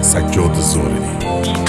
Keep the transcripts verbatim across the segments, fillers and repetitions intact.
سجاد زارعی.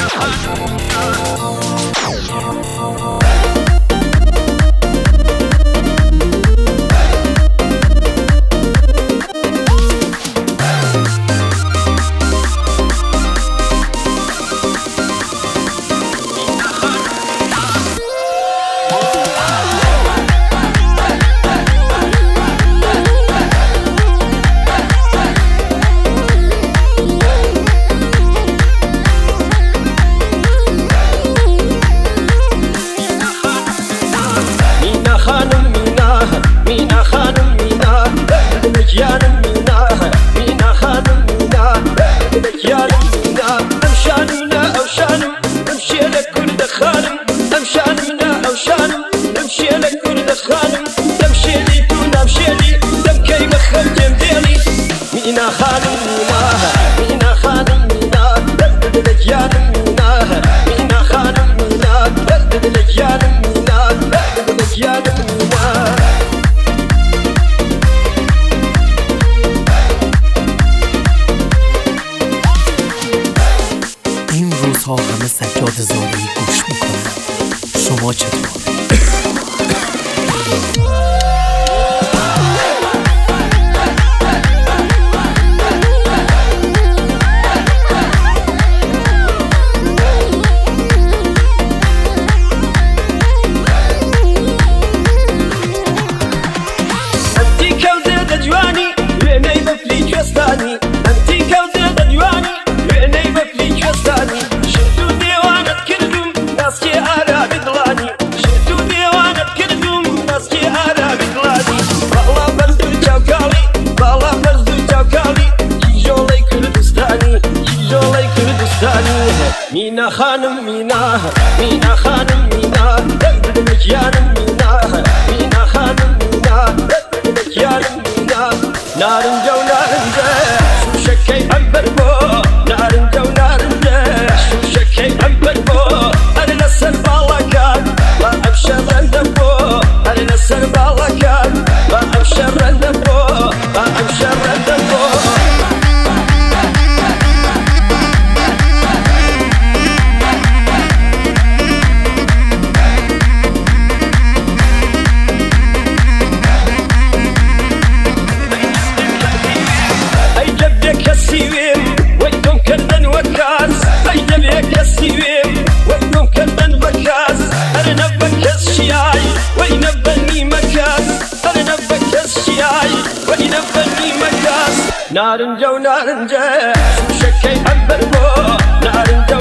این روزها همه سجاد زارعی گوش میکنن. شما چطور؟ مینا خانم مینا مینا خانم مینا دل جانم مینا مینا خانم مینا دل جانم مینا نارنجا و نارنجا شوشکی عنبر بو نارنجا و نارنجا شوشکی عنبر بو انا نسر بالاكان ما ابشر النبو انا نسر بالاكان ما ابشر النبو ما ابشر النبو نارنجا و نارنجا شوشکی عنبر بو نارنجا